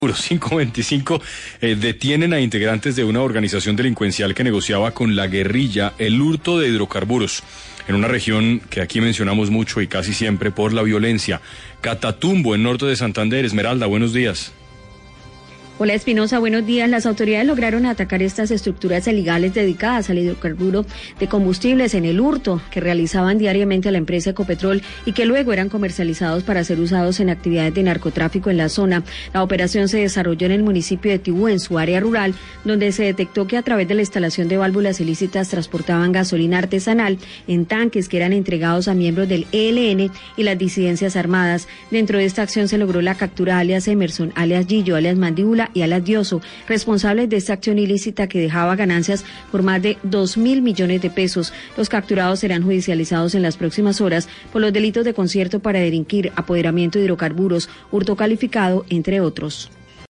525 detienen a integrantes de una organización delincuencial que negociaba con la guerrilla el hurto de hidrocarburos en una región que aquí mencionamos mucho y casi siempre por la violencia. Catatumbo, en norte de Santander. Esmeralda, buenos días. Hola Espinosa, buenos días. Las autoridades lograron atacar estas estructuras ilegales dedicadas al hidrocarburo de combustibles en el hurto que realizaban diariamente a la empresa Ecopetrol y que luego eran comercializados para ser usados en actividades de narcotráfico en la zona. La operación se desarrolló en el municipio de Tibú, en su área rural, donde se detectó que a través de la instalación de válvulas ilícitas transportaban gasolina artesanal en tanques que eran entregados a miembros del ELN y las disidencias armadas. Dentro de esta acción se logró la captura alias Emerson, alias Gillo, alias Mandíbula y alias Dioso, responsables de esta acción ilícita que dejaba ganancias por más de 2.000 millones de pesos. Los capturados serán judicializados en las próximas horas por los delitos de concierto para delinquir, apoderamiento de hidrocarburos, hurto calificado, entre otros.